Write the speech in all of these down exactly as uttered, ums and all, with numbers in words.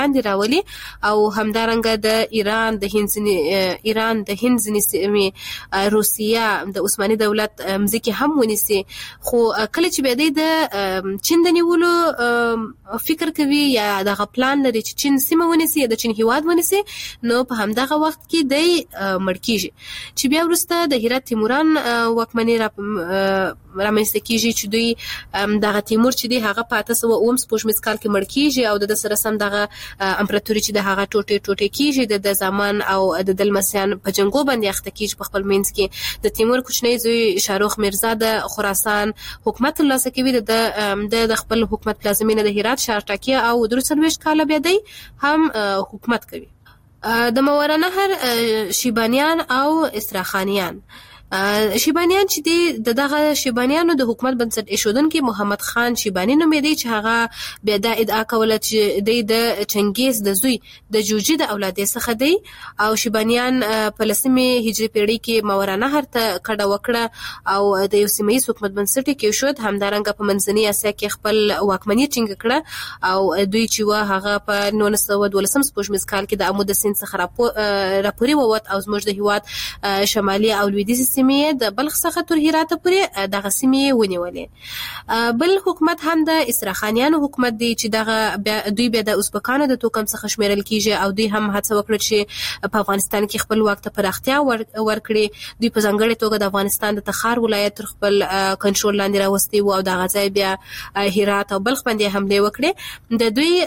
باندې راولي او همدارنګه د ایران د هند ایران د هند ځینې سیمې روسیه د عثماني دولت مځکې هم ونیسي. خو کله چې بیا د چین د نیولو فکر کوي یا دغه پلان لري چې چین سیمه ونیسي یا د چین هیواد ونیسي، نو په همدغه وخت کې دی مړ کیږي. چې بیا وروسته د هرات تیموران واکمني را رامنځته کیږي چې دوی دغه تیمور چې دی هغه په اته سوه اووم سپوږمیز کال کې مړ کیږي او د سره سم دغه امپراتوري چې د هغه ټوټې ټوټې کیږي د زمان او د دلمسیان په جنگو باندې اخته کیږي په خپل منځ کې. د تیمور کوچنی زوی شاروخ میرزا د خراسان حکومت ترلاسه کوي، د د خپل حکومت پلازمینه د هرات ښار ټاکي او درې څلوېښت کاله بیا دی هم حکومت کوي. د ماوراءالنهر شیبانیان او استراخانیان شیبانیان چې دی د دغه شیبانیانو د حکومت بنسټ ایښودونکي محمد خان شیبانی نومېدی چې هغه بیا دا ادعا کوله چې دی د چنګیز د زوی د جوجي د اولادې څخه دی او شیبانیان په لسمې هجري پیړۍ کې ماوراءالنهر ته کډه وکړه او د یو سیمه ییز حکومت بنسټ یې کېښود. همدارنګه په منځنۍ اسیا کې خپل واکمني ټینګه کړه او دوی چې وه هغه په نولس سوه دولسم سپوږمیز کال کې د امو د سیند څخه راپورې ووت او زموږ د هېواد شمالي او لویدیځې سیمې د بلخ څخه تر هراته پورې دغه سیمې ونیولې. بل حکومت هم د استراخانیانو حکومت دی چې دغه دوی بیا د ازبکانو د توکم څخه شمیرل کیږي او دوی هم هڅه وکړه چې په افغانستان کې خپل واک ته پراختیا ورکړي. دوی په ځانګړې توګه د افغانستان د تخار ولایت تر خپل کنټرول لاندې راوستي وو او دغه ځای بیا هرات او بلخ باندې حملې وکړې. د دوی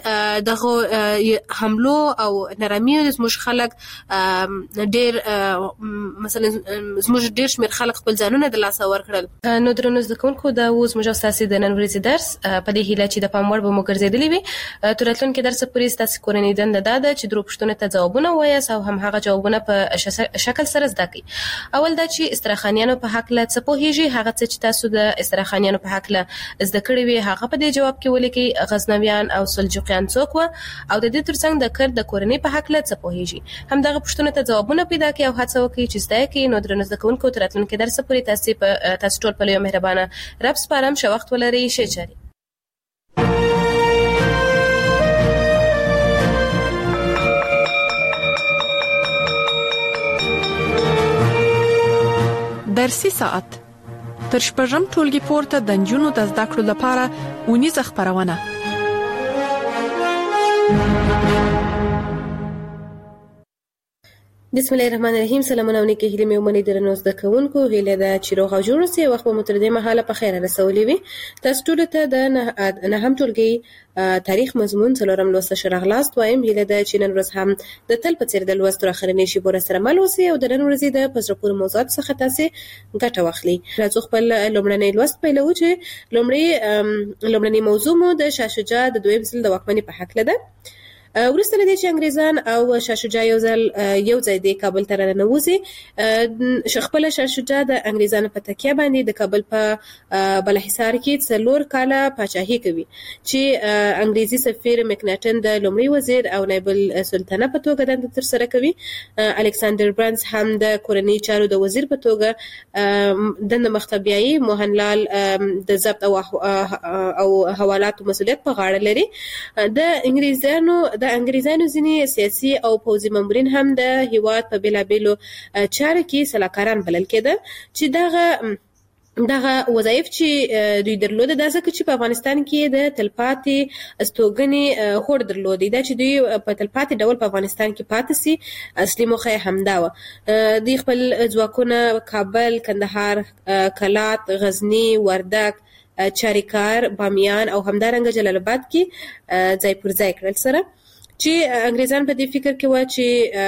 دغه حملو او نرمیو زموږ خلک ډېر مثلا زموږ ډېر شمېر خلک خپل ځانونه د لاسه ورکړل. نو درنو زده کوونکو دا اوس زموږ او ستاسې د نن ورځې درس په دې هیله چې د پام وړ به مو ګرځېدلی وي. تر راتلونکي درسه پورې ستاسې کورنۍ دنده دا ده چې درو پوښتنو ته ځوابونه ووایاست او همهغه جوابونه په شکل سره زده کړئ. اول دا چې استراخانیانو په هکله څه پوهېږئ، هغه څه چې تاسو د استراخانیانو په هکله زده کړي وي هغه په دې جواب کې ولیکئ. غزنویان او سلجوقیان څوک وه او د دې ترڅنګ د کرد د کورنۍ په هکله څه پوهېږئ. همدغه پوښتنو ته ځوابونه پیدا کړئ او هڅه وکړئ چې زده یې کړئ. نو درنو زده کوونکو تر راتلونکي درسه پورې تاسې په تاسو ټول په لویه مهربانه رب سپارم. ښه وخت ولرئ. ښې چارې. درسي ساعت تر شپږم ټولګي پورته د نجونو د زده کړو لپاره اونیزه خپرونه. بسم الله الرحمن الرحیم. سلامونه او نیکې هیلې مې ومنئ درنو زده کوونکو. هیله ده چې روغ او جوړ اوسئ. وخت به مو تر دې مهاله په خیره رسولی وي. تاسو ټولو ته د نهم ټولګي تاریخ مضمون څلورم لوست ښه راغلاست وایم. هیله ده چې نن ورځ هم د تل په څېر د لوست تر اخرنۍ شېبو راسره مل اوسئ او د نن ورځې د په زړه پورې موضوعاتو څخه تاسې ګټه واخلئ. راځو خپل لومړنی لوست پیلوو چې لومړی لومړنۍ موضوع مو د شاه شجاع د دویم ځل د واکمنۍ په هکله ده. وروسته له دې چې انګریزان او شاه شجاع یو ځل یو ځای د کابل ته راننوځي، خپله شاه شجاع د انګریزانو په تکیه باندې د کابل په بالاحصار کې څلور کاله پاچاهي کوي چې انګریزي سفیر مکناټن د لومړي وزیر او نایب السلطنه په توګه دنده ترسره کوي. الکساندر برنز هم د کورنۍ چارو د وزیر په توګه دنده مخته بیایي. موهنلال د ضبط او او حوالاتو مسؤلیت په غاړه لري. د انګریزانو د انګریزانو ځینې سیاسي او پوځي مامورین هم د هیواد په بېلابېلو چارو کې سلاکاران بلل کېده چې دغه دغه وظایف چې دوی درلوده دا ځکه چې په افغانستان کې د تلپاتې استوګنې هوډ درلودی، دا چې دوی په تلپاتې ډول په افغانستان کې پاتې سي. اصلي موخه یې همدا وه. دوی خپل ځواکونه کابل، کندهار، کلات، غزني، وردک، چاریکار، بامیان او همدارنګه جلال آباد کې ځای پر ځای کړل سره چې انګریزان په دې فکر کې و چې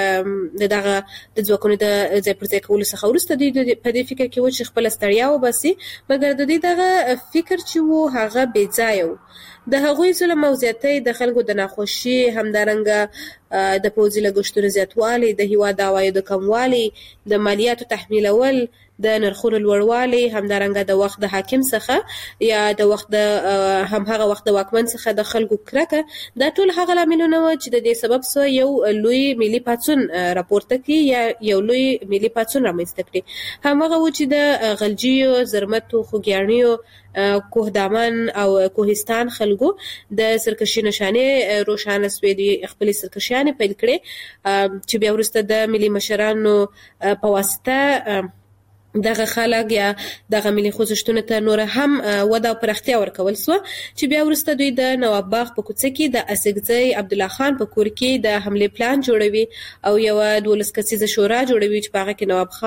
دغه د ځواکونو د ځای پر ځای کولو څخه وروسته دوی په دې فکر کې و چې خپله ستړیا وباسي، مګر د دوی دغه فکر چې و هغه بې ځایه و. د هغوی ظلم او زیاتۍ، د خلکو د ناخوښي، همدارنګه د پوځي لګښتونو زیاتوالی، د هیواد د عوایدو کموالی، د مالیاتو تحمیلول، د نرخونو لوړوالی، همدارنګه د وخت د حاکم څخه یا د وخت د همهغه وخت د واکمن څخه د خلکو کرکه، دا ټول هغه لاملونه وو چې د دې سبب څه یو لوی ملي پاڅون راپورته کړي یا یو لوی ملي پاڅون رامنځته کړي. همهغه و چې د غلجیو، زرمتو، خوګیاڼیو، کوه دامن او کوهستان خلکو د سرکشي نشانه روشانه سوي دي خپل سرکشيانه پیل کړي چې بیا ورسته د ملي مشرانو په واسطه دغه خلک یا دغه ملي خوځښتونه ته نور هم وده او پراختیا ورکول سو چې بیا ورسته دوی د نواب باغ په کوڅه کې د اسګزی عبد الله خان په کور کې د حمله پلان جوړوي او یو دولس کسیزه شورا جوړوي چې هغه کې نواب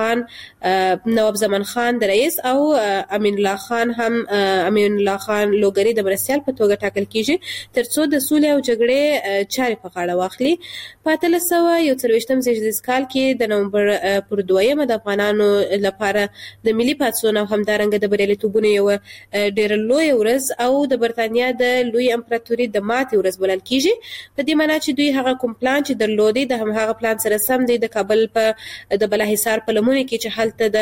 خان نواب زمان خان د رئیس او امین الله خان هم امین الله خان لوګری د مرستيال په توګه ټاکل کیږي ترڅو د سولې او جګړې چارې په غاړه واخلي. په اتلس سوه یو څلوېښتم زیږدیز کال کې د نومبر پر دویمه د افغانانو لپاره د ملي پاڅون او همدارنګه د بریالیتوبونو یو ډېر لوی ورځ او د برتانیا د لوی امپراتوري د ماتې ورځ بلل کیږي. په دې معنی چې دوی هغه کوم پلان چې درلودي د هم هغه پلان سره سم دی د کابل په د بلاحصار په لمنه کې چې حالت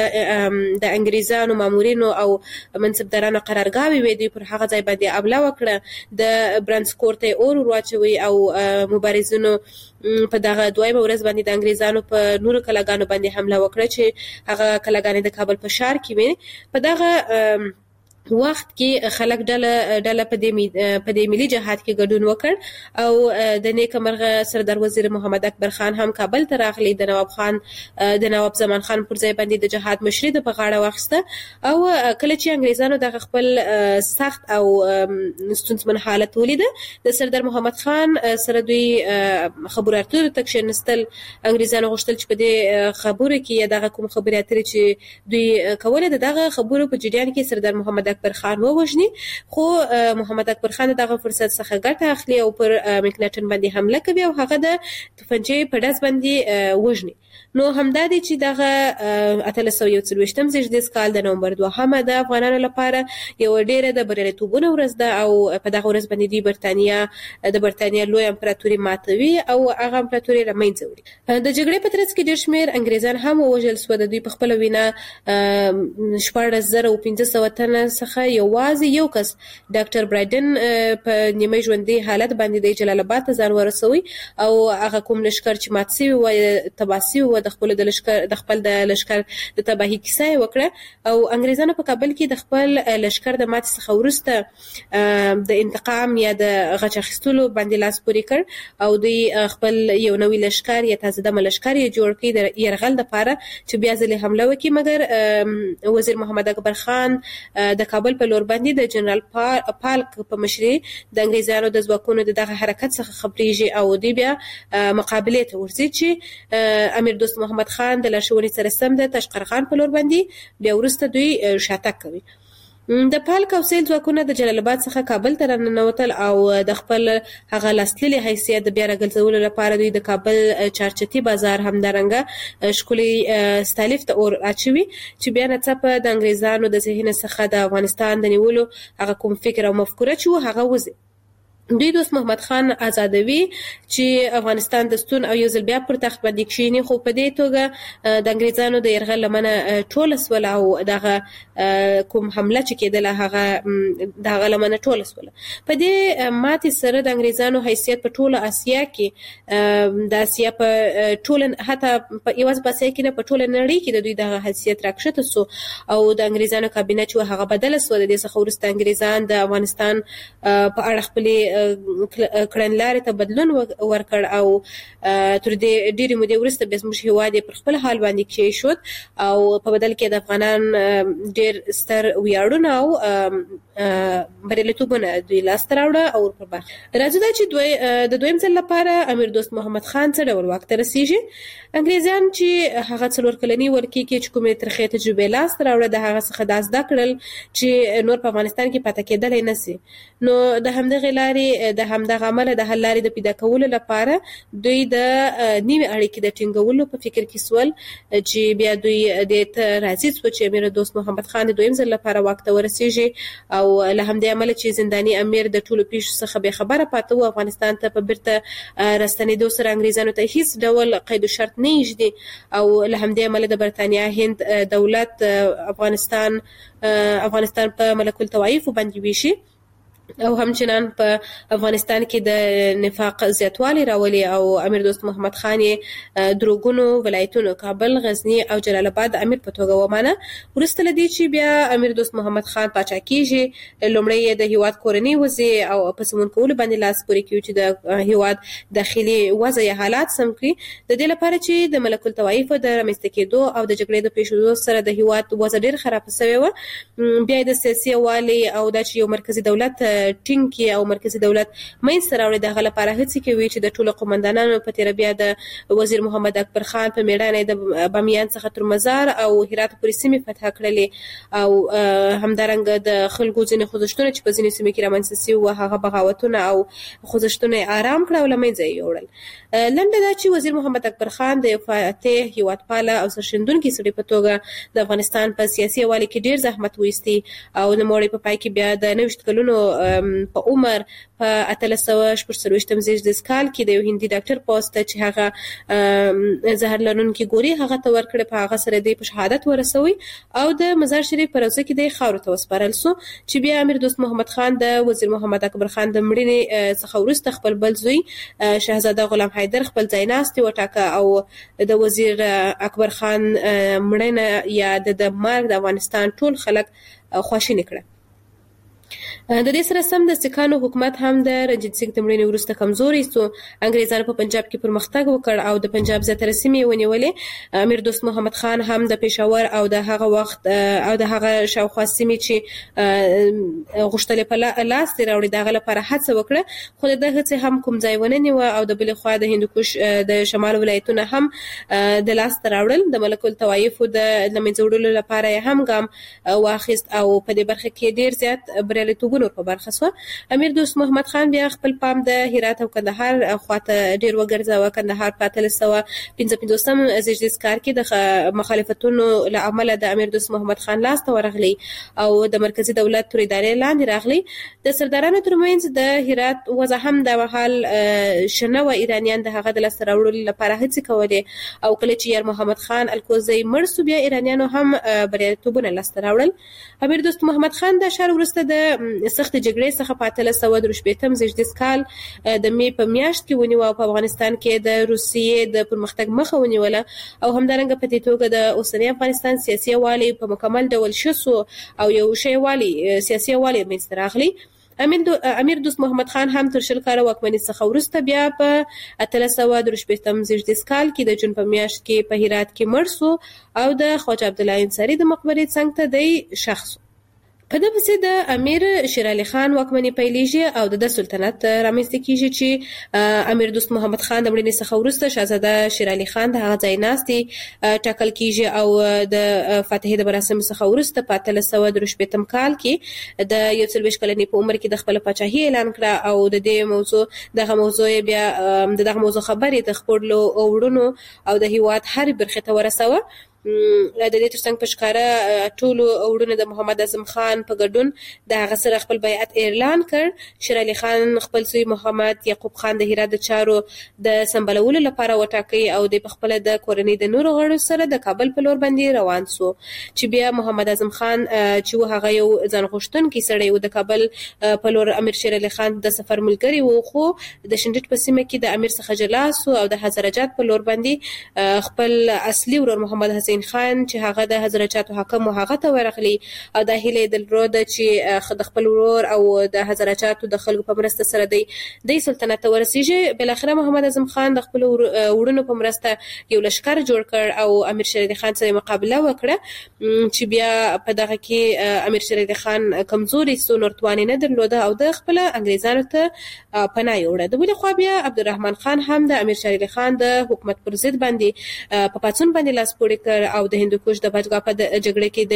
د د انګریزانو مامورینو او منصبدارانو قرارګاوي وي دوی پر هغه ځای باندې حمله وکړه د برانسکورت اور ورواچوي او مبارزینو په دغه دویمه ورځ باندې د انګریزانو په نورو کلاګانو باندې حمله وکړه چې هغه کلاګانې د کابل په ښار کې وي. په دغه وخت کې خلک ډله ډله په دې په دې ملي جهاد کې ګډون وکړ او د نیک مرغه سردار وزیر محمد اکبر خان هم کابل ته راغلی د نواب خان د نواب زمان خان پر ځای باندې د جهاد مشري د په غاړه واخیسته او کله چې انګریزانو د خپل سخت او ستونزمن حالت ولیده د سردار محمد خان سره دوی خبرو اترو ته کښېنستل. انګریزانو غوښتل چې په دې خبرو کې دغه کوم خبرې اترې چې دوی کوله دغه خبرو په جریان کې سردار محمد اکبر خان ووجني خو محمد اکبر خان دغه فرصت څخه ګټه اخلي او پر مکناټن باندې حمله کوي او هغه د توفنچې په ډز باندې وجني. نو همدا دي چې دغه اتلس سوه یو څلوېښتم زیږدیز کال د نومبر دوهمه د افغانانو لپاره یو ډېره د بریالیتوبونو ورځ ده او په دغه ورځ باندې دوی برتانیا د برتانیا لوی امپراتوري ماتوي او هغه امپراتوري له منځه وړي. د جګړې په ترڅ کې ډېر شمېر انګریزان هم ووژل سوه. د دوی په خپله وینا شپاړس زره او پنځه سوه تنه څخه یوازې یو کس ډاکټر برایډن په نیمه ژوندي حالت باندې د جلال آباد ته ځان ورسوي او هغه کوم لښکر چې مات سوي وو تباه سوي وو د خپل د لښکر د خپل د لښکر د تباهي کیسه یې وکړه او انګریزانو په کابل کې د خپل لښکر د ماتې څخه وروسته د انتقام یا د غچ اخیستلو باندې لاس پورې کړ او دوی خپل یو نوی لښکر یا تازه دمه لښکر یې جوړ کړی د یرغل دپاره چې بیا ځلې حمله وکړي. مګر وزیر محمد اکبر خان د کابل په لور باندې د جنرال پالک په مشري د انګریزانو د ځواکونو د دغه حرکت څخه خبرېږي او دوی بیا مقابلې ته ورځي چې امیر دوست محمد خان د لارښوونې سره سم د تاشقرغان په لور باندې بیا وروسته دوی شاتګ کوي. د پالک او سیل ځواکونه د جلال آباد څخه کابل ته راننوتل او د خپل هغه لاسلیلي حیثیت د بیا راګرځولو لپاره دوی د کابل چارچتي بازار همدارنګه ښکلي ستالیف ته اور اچوي چې بیا ناڅاپه د انګریزانو د ذهن څخه د افغانستان د نیولو هغه کوم فکر او مفکوره چې هغه وځي. دوی دوست محمد خان آزادوي چې افغانستان د ستون او یو ځل بیا پر تخت باندې کښېني خو په دې توګه د انګریزانو د یرغل لمنه ټوله سوله او دغه کوم حمله چې کېدله هغه دغه لمنه ټوله سوله. په دې ماتې سره د انګریزانو حیثیت په ټوله اسیا کې د اسیا په ټوله حتی په یوازې په اسیا کې نه په ټوله نړۍ کې د دوی دغه حیثیت راکښته سو او د انګریزانو کابینه چې هغه بدله سوه د دې څخه وروسته انګریزان د افغانستان په اړه خپلې کړنلارې ته بدلون ورکړ او تر دې ډېرې مودې وروسته بیا زموږ هېواد یې پر خپل حال باندې کېښود او په بدل کې د افغانان ډېر ستر ویاړونه او بریالیتوبونه دوی لاسته راوړه او پر برخه. راځو دا چې دوی د دویم ځل لپاره امیر دوست محمد خان څه ډول واک ته رسېږي. انګریزان چې هغه څلور کلني ولکې کې چې کومې ترخې تجربې لاسته راوړه د هغه څخه دا زده کړل چې نور په افغانستان کې پاتې کېدلی نه سي. نو د همدغې لارې د همدغه عمله د حل لارې د پیدا کولو لپاره دوی د نوې اړیکې د ټینګولو په فکر کې سول چې بیا دوی دې ته راضي سوه چې امیر دوست محمد خان د دویم ځل لپاره واک ته ورسېږي او له همدې امله چې زنداني امیر د ټولو پیښو څخه بې خبره پاته و افغانستان ته په بیرته راستنېدو سره انګریزانو ته هیڅ ډول قید و شرط نه ایږدي او له همدې امله د برتانیا هند دولت افغانستان افغانستان په ملک الطوایفو باندې ویشي او همچنان په افغانستان کې د نفاق زیاتوالی راولي او امیر دوست محمد خان یې دروغونو ولایتونو کابل، غزنی او جلال آباد امیر په توګه ومانه. وروسته له دې چې بیا امیر دوست محمد خان پاچا کیږي، لومړی یې د هیواد کورنۍ وضع او په سمون کولو باندې لاس پورې کوي چې د هیواد داخلي وضع یا حالات سم کړي، د دې لپاره چې د ملک الطوایف د رامنځته کېدو او د جګړې د پیښېدو سره د هیواد وضع ډېر خراب شوی و. بیا د سیاسي والي او د یو مرکزی دولت ټینګ کې او مرکزی دولت منځته راوړي، دغه لپاره هڅې کوي چې د ټولو قومندانانو په تېره بیا د وزیر محمد اکبر خان په میړانه د بامیان څخه تر مزار او هرات پورې سیمې فتح کړلې او همدارنګه د خلکو ځینې خوځښتونه چې په ځینې سیمې کې رامنځته شوي وو هغه بغاوتونه او خوځښتونه یې آرام کړه او له منځه یې یوړل. لنډه دا چې وزیر محمد اکبر خان د یو فاتح، هیوادپاله او سرښندونکي سړي په توګه د افغانستان په سیاسي حوالې کې ډېر زحمت وایستی او د نوموړي په پای کې بیا د نویشت کلونو په عمر په اتلس سوه شپږ څلوېښتم زېږدیز کال کې د یو هندي ډاکټر پوسټ چې هغه زهر لرونکي ګولۍ هغه ته ورکړې، په هغه سره دی په شهادت ورسوي او د مزار شریف په روضه کې دی خاورو ته وسپارل سو چې بیا امیر دوست محمد خان د وزیر محمد اکبر خان د مړینې څخه وروسته خپل بل زوی شهزاده غلام حیدر خپل ځایناستي وټاکه او د وزیر اکبر خان مړینه یا د مرګ د افغانستان ټول خلک خواشیني کړه. د دې سره سم د سکانو حکومت هم د رنجیت سنګ د مړینې وروسته کمزوری سو. انګریزانو په پنجاب کې پرمختګ وکړ او د پنجاب زیاتره سیمې ونیولې. امیر دوست محمد خان هم د پېښور او د هغه وخت او د هغه شاوخوا سیمې چې غوښتلې په لاس دې راوړي دغه لپاره هڅه وکړه، خو د هڅې هم کوم ځای ونه نیوه او د بلې خوا د هندوکش د شمال ولایتونه هم د لاس ته راوړل. د ملک الطوایفو د له منځه وړلو لپاره یې هم ګام واخیست او په دې برخه کې ډېر زیات بریالیتوب په برخه سو. امیر دوست محمد خان بیا خپل پام د هرات او کندهار خواته ډیر وګرځاوه. کندهار په اتلس سوه پنځه پنځوسم زېږدیز کال کې د مخالفتونو له امله د امیر دوست محمد خان لاس ته ورغلی او د مرکزی دولت تر ادارې لاندې راغلی. د سردارانو ترمنځ د هرات وضع هم د مهال شنه و. ایرانیان د هغه د لاسته راوړلو لپاره هڅې کولې او کله چې یار محمد خان الکوزی مړ سو بیا ایرانیانو هم بریالیتوبونه لاسته راوړل. امیر دوست محمد خان د ښار وروسته د سخت جګړې څخه په اتلس سوه درې شپېتم زېږدیز کال د مې په میاشت کې ونیو او په افغانستان کې د روسیې د پرمختګ مخه ونیوله او همدارنګه په دې توګه د اوسني افغانستان سیاسي والی په مکمل ډول شسو او یو شی والی سیاسي والی منځته راغلی. امیر دوست محمد خان هم تر شل کاله واکمنۍ څخه وروسته بیا په اتلس سوه درې شپېتم زېږدیز کال کې د جون په میاشت کې په هرات کې مړ سو او د خواجه عبدالله انصاري د مقبرې څنګ ته دی ښخ سو. په دې پسې د امیر شیر علي خان واکمنۍ پیلېږي او د سلطنت رامنځته کېږي چې امیر دوست محمد خان د مړینې څخه وروسته شهزاده شیر علي خان د هغه ځایناستي ټاکل کېږي او د فاتحې د مراسمو څخه وروسته په اتلس سوه درې شپېتم کال کې د یو څلوېښت کلنې په عمر کې د خپله پاچاهي اعلان کړه او د دې موضوع دغه موضوع بیا د دغه موضوع خبرې د خپلو وروڼو او د هیواد هرې برخې ته ورسوه. د دې ترڅنګ په ښکاره ټولو وروڼو د محمد اعظم خان په ګډون د هغه سره خپل بیعت اعلان کړ. شیر علي خان خپل زوی محمد یعقوب خان د هرات د چارو د سمبالولو لپاره وټاکئ او د خپله د کورنۍ د نورو غړو سره د کابل په لور باندې روان سو چې بیا محمد اعظم خان چې هغه یو ځان غوښتونکی سړی و د کابل په لور امیر شیر علي خان د سفر ملګری و، خو د شنډټ په سیمه کې د امیر څخه جلا سو او د هزارجات په لور باندې خپل اصلي ورور محمد حسین خان چې هغه د هزارجاتو حاکم و هغه ته ورغلی او دا هیله د لرو چې د خپل ورور او د هزارجاتو د خلکو په مرسته سره دی د سلطنت ته ورسیږي. بل اخره محمد اعظم خان د خپل وروڼو په مرسته یو لشکر جوړ کړ او امیر شیر علي خان سره مقابله وکړه چې بیا په دغه کې امیر شیر علي خان کمزوري سو، نور توان نه درلوده او د خپل انګریزانو ته پناه یوړه. د بلې خوا بیا عبدالرحمن خان هم د امیر شیر علي خان د حکومت پر ضد باندې په پاڅون باندې لاس پورې کړ او د هندوکش د باجګا په جګړه کې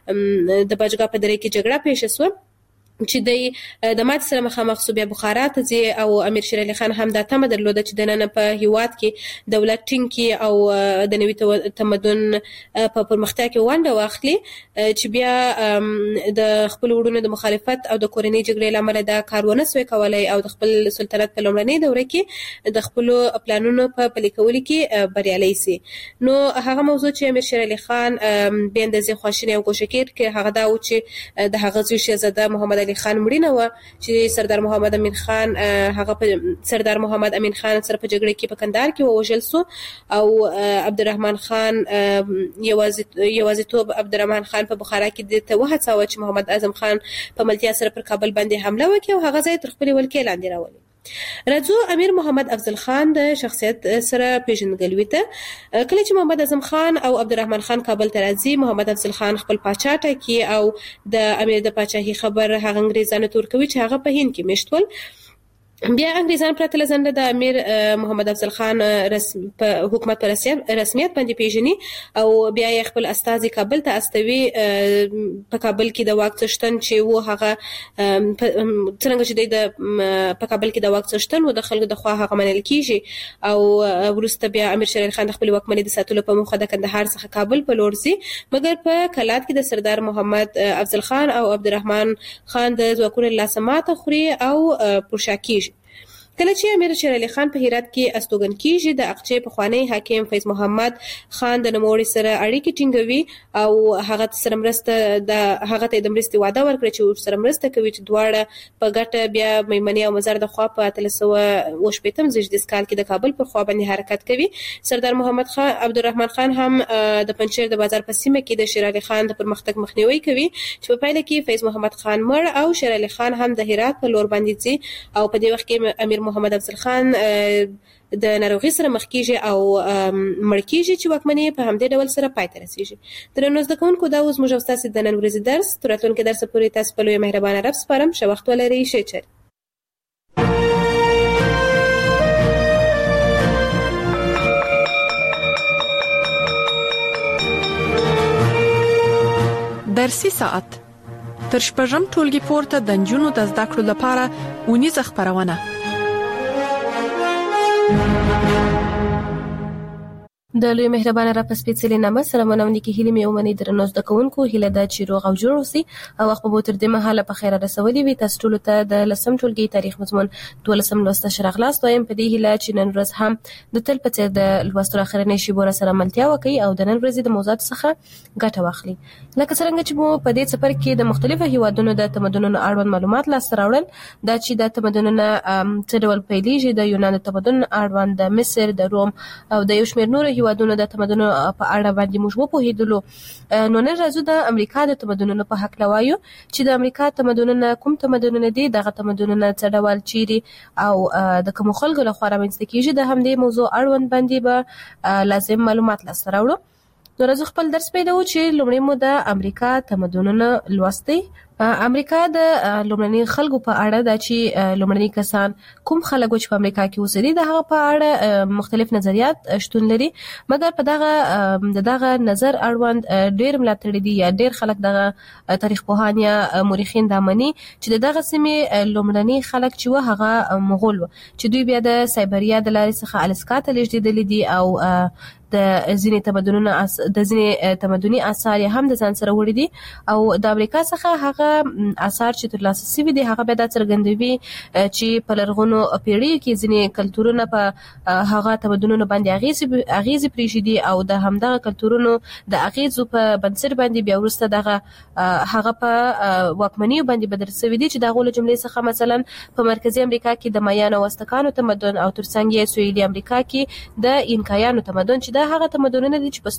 د د باجګا په دره کې جګړه پیښه شوه چې د د مات سره مخامخ سو. بیا بخارا ته ځي او امیر شیر علي خان هم دا تمه درلوده چې د نن په هیواد کې دولت ټینګ کړي او د نوي تمدن په پرمختیا کې ونډه واخلي چې بیا د خپل وروڼو د مخالفت او د کورنۍ جګړې له امله دا کار ونه سوی کولی او د خپل سلطنت په لومړنۍ دوره کې د خپلو پلانونو په پلي کولو کې بریالی سي. نو هغه موضوع چې امیر شیر علي خان بې اندازې خواشینی او ګوښه کېر کې هغه دا و چې د هغه زوی شهزاده محمد علي خان مړینه و چې سردار محمد امین خان هغه په سردار محمد امین خان سره په جګړه کې په کندهار کې ووژل سو او عبدالرحمن خان یوازې یوازېتوب عبدالرحمن خان په بخارا کې د وهڅاوه چې محمد اعظم خان په ملتیا سره پر کابل باندې حمله وکړي او هغه ځای تر خپل ولکې لاندې راولي. راځو امیر محمد افضل خان د شخصیت سره پیژندګلوي ته. کله چې محمد اعظم خان او عبدالرحمن خان کابل ته راځي، محمد افضل خان خپل پاچا ټاکي او د امیر د پاچاهي خبر هغه انګریزانو ته ورکوي چې هغه په هند کې میشت ول. بیا انګریزان پرته لزنده د امیر محمد افضل خان رسم په حکومت پر رسمیت باندې پیژني او بیا یې خپل استازي کابل ته استوي. په کابل کې د واک څښتن چې و هغه څنګه چې د په کابل کې د واک څښتن و د خلکو د خوا هغه منل کیږي او وروسته بیا امیر شیر علي خان د خپل واکمنۍ د ساتلو په موخه د کندهار څخه کابل په لور ځي، مګر په کلات کې د سردار محمد افضل خان او عبدالرحمن خان د ځواکونو لاسه ماته خوري او پرشا کیږي. کله چې امیر شیر علي خان په هرات کې استوګن کیږي، د اقچې پخوانی حاکم فیض محمد خان د نوموړي سره اړیکې ټینګوي او هغه سره مرسته د هغه ته د مرستې وعده ورکړي چې سره مرسته کوي چې دواړه په ګټه بیا میمنې او مزار د خوا په اتلس سوه اوه شپېتم زیږدیز کال کې د کابل پر خوا باندې حرکت کوي. سردار محمد خان عبدالرحمن خان هم د پنجشیر د بازار په سیمه کې د شیر علي خان د پرمختګ مخنیوي کوي چې په پایله کې فیض محمد خان مړ او شیر علي خان هم د هرات په لور باندې ځي او په دې وخت کې امیر محمد افضل خان د ناروغي سره مخ کیږي او مړ کیږي چې واکمنۍ په همدې ډول سره پای ته رسیږي. درنو زده کوونکو، دا اوس موږ تاسو د نن ورځې درس تر راتلونکي درس پورې تاسو په لوی مهربانه رب سپارم. ښه وخت ولرئ. ښه چر درسي ساعت تر شپږم ټولګي پورته د نجونو د زده کړو لپاره اونیزه خپرونه. د لوی مهربانه را په سپېڅلې نامه سره مننه کې هیله مې ومني درنو زده کوونکو، هیله ده چې روغ او جوړ اوسئ او وخت به تر دې مهاله په خیر رسولي وي. تاسو ټول ته د لسم ټولګي تاریخ مضمون دولسم لوست شرغلاست وایم په دې هیله چې نن ورځ هم د تل په څیر د لوستو اخرنۍ شیبو سره ملتیا وکړي او د نن ورځې د موضوعات څخه ګټه واخلي. لکه څنګه چې مو په دې سفر کې د مختلفو هیوادونو د تمدنونو اړوند معلومات لاسته راوړل، دا چې د تمدنونو څه ډول پیلېږي، د یونان د تمدن اړوند، د مصر، د روم او د یو شمېر نورو هیوادونو د تمدنونو په اړه باندې موږ وپوهیدلو. نو نن راځو د امریکا د تمدنونو په حق لوایو چې د امریکا تمدنونه کوم تمدنونه دي، دغه تمدنونه څه ډول چیرې او د کوم خلکو لخوا رامنځته کیږي. د همدې موضوع اړوند باندې به لازم معلومات لاسته راوړو. نو راځو خپل درس پیلو چې لومړی مو د امریکا تمدنونه لوستي. امریکا د لومړني خلکو په اړه دا چې لومړني کسان کوم خلک چې په امریکا کې اوسېدي د هغه په اړه مختلف نظریات شتون لري، مګر په دغه د دغه نظر اړوند ډېر ملاتړي دي یا ډېر خلک دغه تاریخ پوهان یا مورخین دا مني چې دغه سیمې لومړني خلک چې و هغه مغول و چې دوی بیا د سایبریا د لارې څخه الاسکا ته لېږدېدلي دي او د ځینې تمدنونو د ځینې تمدني آثار هم د ځان سره وړي دي او د امریکا څخه هغه آثار چې ترلاسه شوي دي هغه به دا څرګندوي چې په لرغونو پیړیو کې ځینې کلتورونه په هغه تمدنونو باندې اغیزې اغیزې پرېښودي او د همدغه کلتورونو د اغیزو په بنسټ باندې بیا وروسته دغه هغه په واکمنیو باندې بدل شوي دي چې د هغو له جملې څخه مثلا په مرکزي امریکا کې د مایانو او ازتکانو تمدن او ترڅنګ یې سویلي امریکا کې د اینکایانو تمدن چې د هغه تمدنونه دي چې په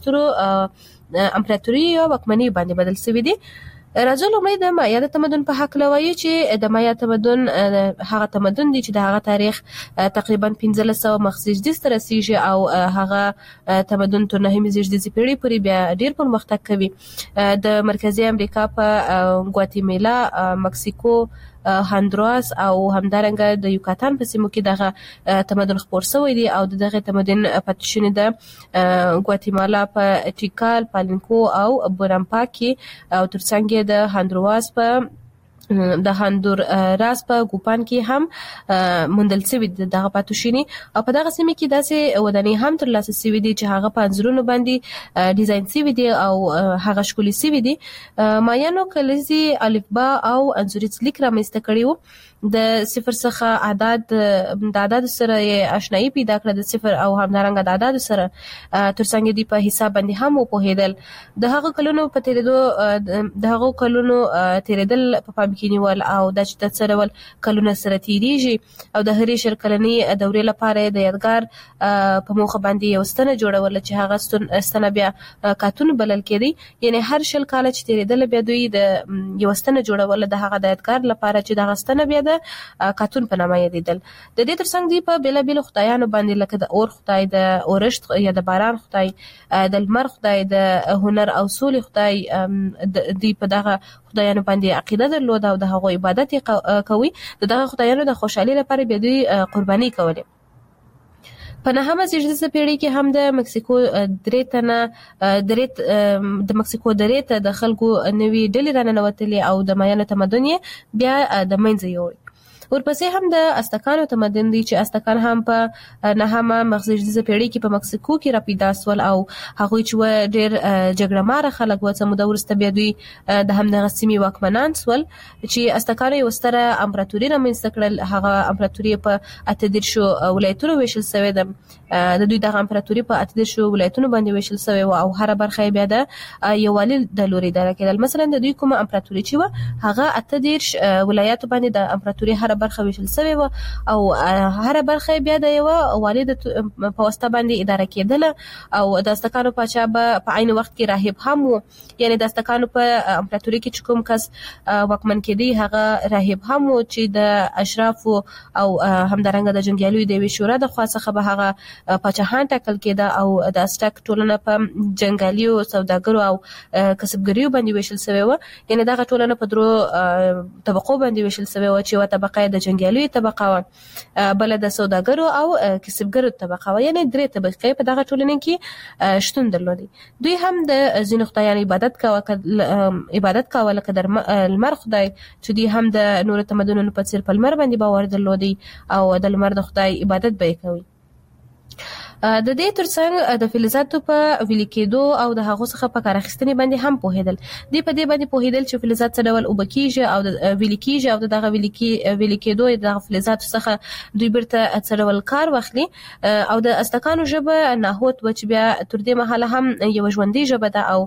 سترو امپراتوري او واکمنۍ باندې بدل شوي دي. راځو لومړی د مایا د تمدن په حق لوایو چې د مایا تمدن هغه تمدن دی چې د هغه تاریخ تقریبا پنځلس سوه مخ زیږدیز ته رسیږي او هغه تمدن تر نهمې زیږدیزې پیړۍ پورې بیا ډېر پرمختګ کوي. د مرکزي امریکا په ګواتیمالا، مکسیکو، هندوراس او همدارنګه د یوکاتان په سیمو کې دغه تمدن خپور شوی دی او دغه تمدن پاتې شونې د ګواتیمالا په ټیکال، پالینکو او بورامپا کې او ترڅنګ د هندوراس په د هندور راس په ګوپان کې هم موندل شوي دغه پاتوشینی او په دغه سیمه کې داسې ودانۍ هم ترلاسه شوي دي چې هغه په انځورونو باندې ډیزاین شوي دي او هغه ښکلي شوي دي. مایانو کلیزي الفبا او انځوریز لیک رامنځته کړی و د صفر څخه اعداد د اعداد سره آشنایی پیدا کړه د صفر او همدارنګه د اعداد سره ترڅنګ دی په حساب باندې هم وپوهیدل. د هغه کلونو په تیریدو د هغه کلونو تیریدل په پام کې نیول او د چې د سره ول کلونه سره تیریږي او د هرې شل کلنی دورې لپاره د یادګار په موخه باندې یو ستنه جوړول چې هغه ستنه بیا کارتون بلل کېدی. یعنی هر شل کال چې تیریدل بیا دوی د یو ستنه جوړول د هغه د یادګار لپاره چې د هغه ستنه بیا د کارتون په نامه یادیدل. د دې ترڅنګ دی په بیل بیل خدایانو باندې لکه د اور خدای، د اورښت یا د باران خدای، د لمر خدای، د هنر او سولې خدای دی په دغه خدایانو باندې عقیده درلوده او د هغو عبادت کوي. د دغه خدایانو د خوشحالي لپاره بیا دوی قرباني کولې. په نهمه زیږدیزه پیړۍ کې هم د مکسیکو درې تنه درې د مکسیکو درې ته د خلکو نوې ډلې راننوتلې او د مایانو تمدن یې بیا د منځه یوړ. ورپسې هم د ازتکانو تمدن دی چې ازتکان هم په نهمه مغزیږدیزه پیړۍ کې په مکسیکو کې را پیدا سول او هغوی چې ډېر جګړه ماره خلک و څه موده وروسته بیا دوی د همدغه سیمې واکمنان سول چې ازتکانو یو ستره امپراتوري رامنځته کړل. هغه امپراتوري په اته دېرشو ولایتونو ویشل سوې ده. د دوی دغه امپراتوري په اته دېرشو ولایتونو باندې ویشل سوې وه او هره برخه بیا د یووالي د لوري اداره کېدل. مثلا د دوی کومه امپراتوري چې وه هغه اته دېرش ولایاتو باندې د امپراتوري هره برخه ویشل سوې وه او هره برخه بیا د یوه والي د په واسطه باندې اداره کېدله او د ازتکانو پاچا به په عین وخت کې راهب هم و. یعنی د ازتکانو په امپراتوري کې چې کوم کس واکمن کېدی هغه راهب هم و چې د اشرافو او همدارنګه د جنګیالیو د یوې شورا د خوا څخه به هغه پاچاهان ټاکل کېده او د ازتک ټولنه په جنګالیو، سوداګرو او کسبګریو باندې ویشل سوې وه. یعنی دغه ټولنه په درو طبقو باندې ویشل سوې وه چې یوه طبقه د جنګیالیو طبقه وه، بله د سوداګرو او کسبګرو طبقه وه. یعنی درې طبقې په دغه ټولنه کې شتون درلودي. دوی هم د ځینو خدایانو عبادت کاوه عبادت کاوه لکه د لمر خدای چې دوی هم د نورو تمدنونو په څیر په لمر باندې باور درلودي او د لمر د خدای عبادت به یې کوي. د دې ترڅنګ د فلزاتو په ویلي کېدو او د هغو څخه په کار اخیستنې باندې هم پوهېدل. دوی په دې باندې پوهېدل چې فلزات څه ډول اوبه کېږي او د ویلي کېږي او د دغه ویلي کېدو د دغه فلزاتو څخه دوی بیرته څه ډول کار واخلي. او د ازتکانو ژبه ناهوت وه چې بیا تر دې مهاله هم یوه ژوندۍ ژبه ده او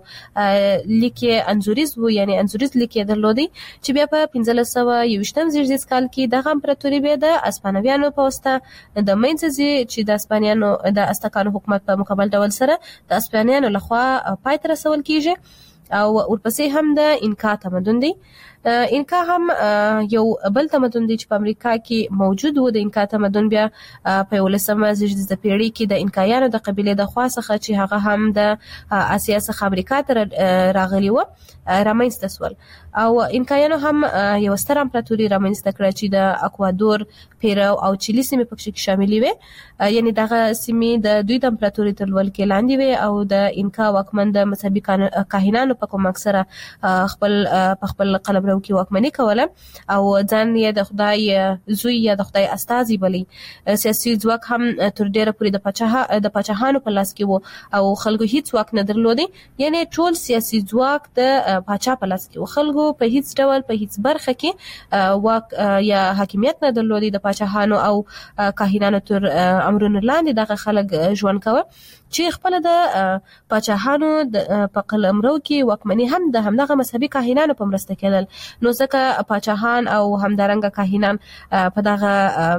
لیک یې انځوریز و، یعنی انځوریز لیک یې درلودی چې بیا په پنځلس سوه یوویشتم زیږدیز کال کې دغه امپراتوري بیا د اسپانویانو په واسطه د منځه ځي چې د اسپانیانو د ازتکانو حکومت په مکمل ډول سره د اسپانیانو لخوا پای ته رسول کیږي. او ورپسې هم د انکا تمدن دی. انکا هم یو بل تمدن دی چې په امریکا کې موجود و. د انکا تمدن بیا په یولسمه زیږدیزه پیړۍ کې د انکایانو د قبیلې د خوا څخه چې هغه هم د اسیا څخه امریکا ته راغلي و رامنځته سول. او انکایانو هم یو ستر امپراتوري رامنځته کړه چې د اکوادور، پیرو او چیلي سیمې پکې شاملې وې. یعنی دغه سیمې د دوی د امپراتوري تر ولکې لاندې وې او د انکا واکمن د مذهبي کاهنانو په کومک سره خپل په خپل قلمرو کې واکمني کوله او ځان یې د خدای زوی یا د خدای استازي بلی. سیاسي ځواک هم تر ډیره پورې د پاچا د پاچاهانو په لاس کې وو او خلکو هیڅ واک نه درلودي. یعنی ټول سیاسي ځواک د پاچا په لاس کې وو. خلکو په هیڅ ډول په هیڅ برخه کې واک یا حاکمیت نه درلودي. د پاچاهانو او کاهنانو تر امرونو لاندې دغه خلک ژوند کوه چې خپل د پاچاهانو په قلمرو کې واکمني هم د همدغه مذهبي کاهنانو په مرسته کېدل. نو ځکه پاچاهان او همدارنګه کاهنان په دغه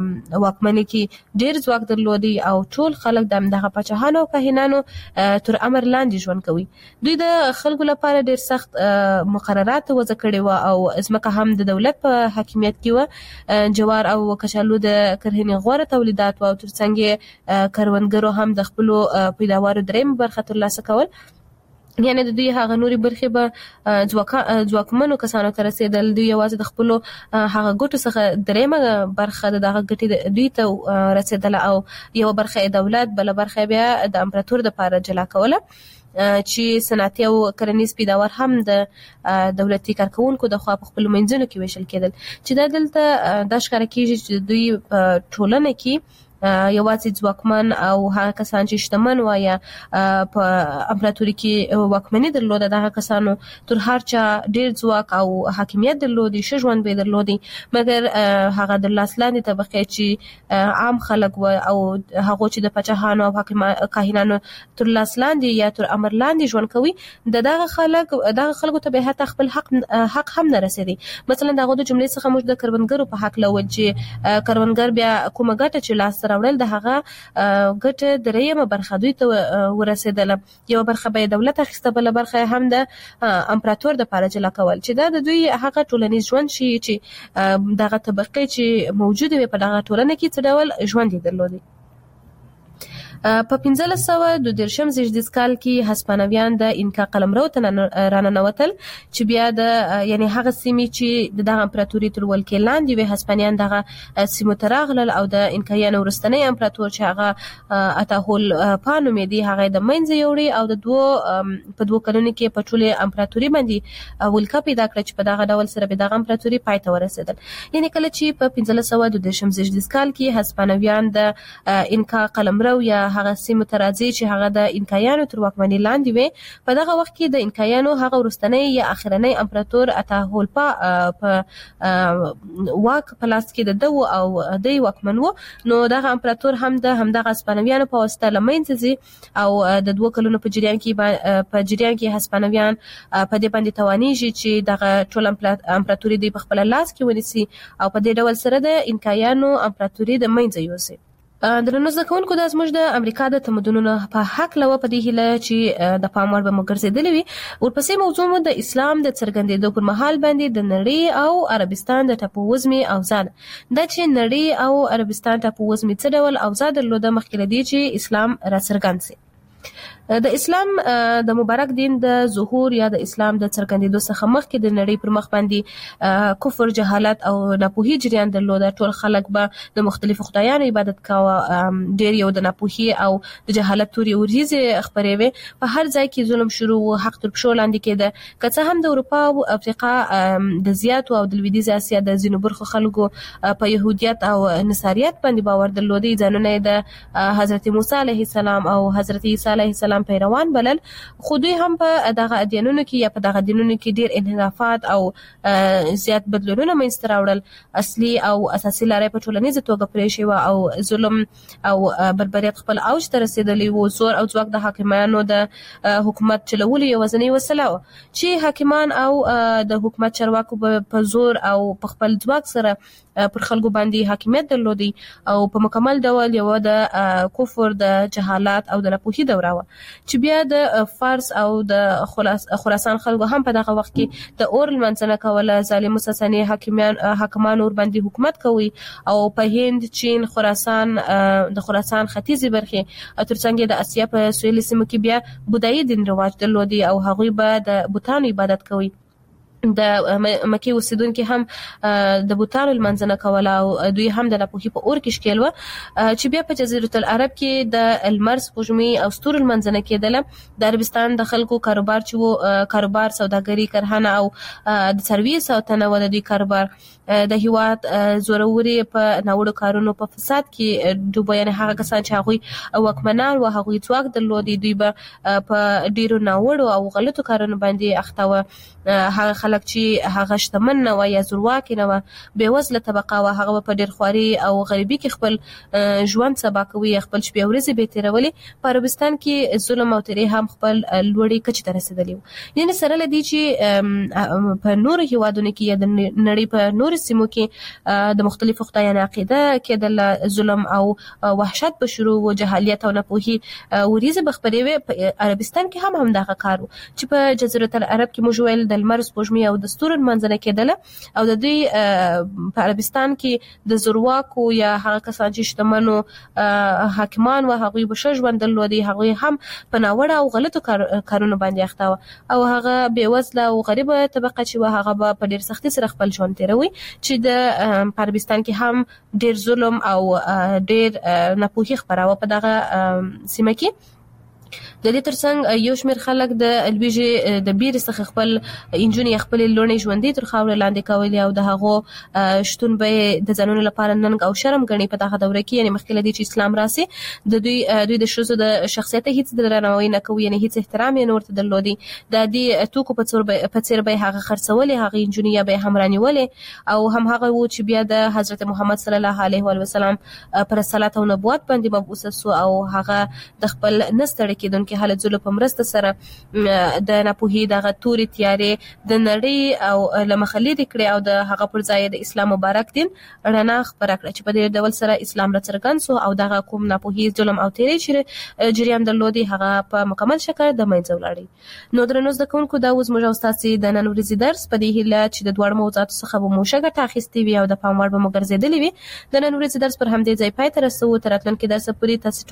واکمني کې ډېر ځواک درلودي او ټول خلک د همدغه پاچاهانو او کاهنانو تر امر لاندې ژوند کوي. دوی د خلکو لپاره ډېر سخت مقررات وضع کړي وو او ځمکه هم د دولت په حاکمیت کې وه. جوار او کچالو د کرهنې غوره تولیدات وو او ترڅنګ کروندګرو هم د خپلو پیداوارو درېیمه برخه ترلاسه کول. یعنی د دوی هغه نوري برخې به ځواکمنو کسانو ته رسېدل. دوی یوازې د خپلو هغه ګټو څخه درېیمه برخه د دغه ګټې دوی ته رسېدله او یوه برخه یې دولت، بله برخه بیا د امپراتور دپاره جلا کوله چې صنعتي او کرنیز پیداوار هم د دولتي کارکوونکو د خوا په خپلو منځونو کې ویشل کېدل. چې دا دلته دا ښکاره کېږي چې دوی په ټولنه کې یوازې ځواکمن او هغه کسان چې شتمن و یا په امپراتوري کې واکمني درلوده دغه کسانو تر هر چا ډیر ځواک او حاکمیت درلودي، ښه ژوند به درلودي، مګر هغه د لاس لاندې طبقې چې عام خلک و او هغه چې د پاچاهانو او کاهنانو تر لاس لاندې یا تر امر لاندې ژوند کوي، د دغه خلک دغه خلکو ته به حتی خپل حق حق هم نه رسیدي. مثلا دغه د جملې څخه موږ د کروندګرو په حق لول چې کروندګر بیا کومه ګټه چې لاس راوړل د هغه ګټه دریمه برخه دوی ته ورسېدله، یو برخه به دولت اخیسته، بل برخه هم د امپراتور د پاره جلا کول، چې دا د دوی هغه ټولنیز ژوند شي چې دغه طبقه چې موجوده وي په دغه ټولنه کې څه ډول ژوند درلودي. په پنځه سوه دوه دېرشم زیږدیز کال کې هسپانویان د انکا قلمرو ته راننوتل، چې بیا د یعنی هغه سیمې چې د دغه امپراتوري تر ولکې لاندې وي هسپانیان دغه سیمو ته راغلل او د انکایانو وروستنی امپراتور چې هغه اتاهول پانو مې دی هغه د منځه یوړي او د دوه په دوه کلونو کې په ټوله امپراتوري باندې ولکه پیدا کړه چې په دغه ډول سره به دغه امپراتوري پای ته ورسېدل. یعنی کله چې په پنځه سوه دوه دېرشم زیږدیز کال کې هسپانویان د انکا قلمرو یا هغه سیمه ترازی چې هغه د انکایانو تر واکمنۍ لاندې وي، په دغه وخت کې د انکایانو هغه وروستنی یا اخرنی امپراتور اتاهولپا په واک په لاس کې د دو او د واکمن وو، نو دغه امپراتور هم د همدغه هسپانویانو په واسطه لمنځه ځي او د دوه کلونو په جریان کې په جریان کې هسپانویان په دې باندې توانیږي چې دغه ټول امپراتوري دی په خپل لاس کې ونیسي او په دې ډول سره د انکایانو امپراتوري د منځه یوسي. درنو زده کوونکو دا زموږ د امریکا د تمدنونو په حق لوه په دې هیله چې د پام وړ به مو ګرځېدلې وي. ورپسې موضوع مو د اسلام د څرګندېدو پر مهال باندې د نړۍ او عربستان د ټاپووزمې اوضاع ده. دا چې نړۍ او عربستان ټاپووزمې څه ډول اوضاع درلوده مخکې له دې چې اسلام راڅرګند سي. د اسلام د مبارک دین د ظهور یا د اسلام د څرګندېدو څخه مخکې د نړۍ پر مخ باندې کفر، جهالت او ناپوهي جریان درلوده. ټول خلک به د مختلفو خدایانو عبادت کاوه، ډېر یو د ناپوهي او د جهالت تورې وريځې خپرې وې، په هر ځای کې ظلم شروع و، حق تر پښو لاندې کېده. که څه هم د اروپا او افریقا د زیاتو او د لویدیځ اسیا د ځینو برخو خلکو په يهودیت او نصاریت باندې باور درلودي، ځانونه د حضرت موسی علیه السلام او حضرت عیسی علیه السلام پیروان بلل، خو دوی هم په دغه ادیانونو کې یا په دغه دینونو کې ډېر انحرافات او زیات بدلونونه منځته راوړل. اصلي او اساسي لارې په ټولنیزه توګه پرې شوه او ظلم او بربریت خپل اوج ته رسېدلی و. زور او ځواک د حاکمانو د حکومت چلولو یوازینۍ وسیله وه چې حاکمان او د حکومت چارواکو په زور او په خپل ځواک سره پر خلکو باندې حاکمیت درلودي او په مکمل ډول یو د کفر، د جهالت او د ناپوهي دوره وه چې بیا د فارس او د خراسان خلکو هم په دغه وخت کې د اور لمانځنه کوله. ظالمو ساساني حاکمان حاکمان ور باندې حکومت کوي او په هند، چین، خراسان د خراسان ختیځي برخې ترڅنګ د اسیا په سویلي سیمو کې بیا بودایي دین رواج درلودي او هغوی به د بوتانو عبادت کوي. د مکې اوسیدونکو هم د بوتانو لمانځنه کوله او دوی هم د ناپوهي په اور کې ښکېل وه چې بیا په جزیرة العرب کې د لمر، سپوږمۍ او ستورو لمانځنه کېدله. د عربستان د خلکو کاروبار چې و کاروبار، سوداګري، کرهنه او د څارویو ساتنه و د دوی کاروبار. د هیواد زوروري په ناوړو کارونو په فساد کې ډوبه، یعنی هغه کسان چې هغوی واکمنان و، هغوی ځواک درلودي، دوی به په ډیرو ناوړو او غلطو کارونو باندې اخته وه. هغه خلک چې هغه شتمن نه و یا زورواکي نه و، بېوزله طبقه و، هغه په ډېر خواري او غریبي کې خپل ژوند سبا کوي، خپل شپې ورځې به تېرولې. په عربستان کې ظلم او تیرې هم خپل لوړې کچې ته رسېدلي وو. یعنې سره له دې چې په نورو هیوادونو کې یا د نړۍ په نورو سیمو کې د مختلفو خدایانو عقیده کېدله، ظلم او وحشت به شروع و، جهالیت او ناپوهي وریځې به خپرې وې. په عربستان کې هم همدغه کار و چې په جزیرة العرب کې موږ ویل د لمر، سپوږمۍ او د ستورو لمانځنه کېدله او د دوی په عربستان کې د زورواکو یا هغه کسان چې شتمنو حاکمان و، هغوی به ښه ژوند درلودي، هغوی هم په ناوړه او غلطو کارونو باندې اخته وه او هغه بېوزله او غریبه طبقه چې وه هغه به په ډېر سختي سره خپل ژوند تېروي، چې د په عربستان کې هم ډېر ظلم او ډېر ناپوهي خپراوه په دغه سیمه کې. د دې ترڅنګ یو شمېر خلک د لویږي د بیر څخه خپل انجونې خپل لونې ژوندۍ تر خاور لاندې کولې او د هغو شتون به د ځانونو لپاره ننګ او شرم غني په دغه دوره کې، یعنی مخکې لدی چې اسلام راسي د دوی دوی د شوزو د شخصیت هیڅ درناوی نه کوي، یعنی هیڅ احترام یې نور ته درلودي. د دې توکو په څیر په څیر به هغه خرڅولې، هغه انجونې به هم رانیولې او هم هغه و چې بیا د حضرت محمد صلی الله علیه و وسلم پر رسالت او نبوت باندې مبعوث سو او هغه د خپل نستړ کېدونکو حالت زلو په مرسته سره د ناپوهي دغه توري تیارې د نړۍ او لمخلید کړي او د هغه پر ځای د اسلام مبارک دین رڼا خبره کړه چې په دې ډول سره اسلام را څرګند سو او دغه کوم ناپوهي ظلم او تیرې چې جریان درلودي هغه په مکمل شکل د منځه ولاړی. نو درنو زده کوونکو دا اوس موږ تاسو د نن ورځې درس په دې هیله چې د دوړ موضوعاتو څخه به مو شګه تاخیستي وي او د پام وړ به مو ګرځېدلی وي. د نن ورځې درس پر همدې ځای پای ته رسو. تر راتلونکي درس پورې تاسو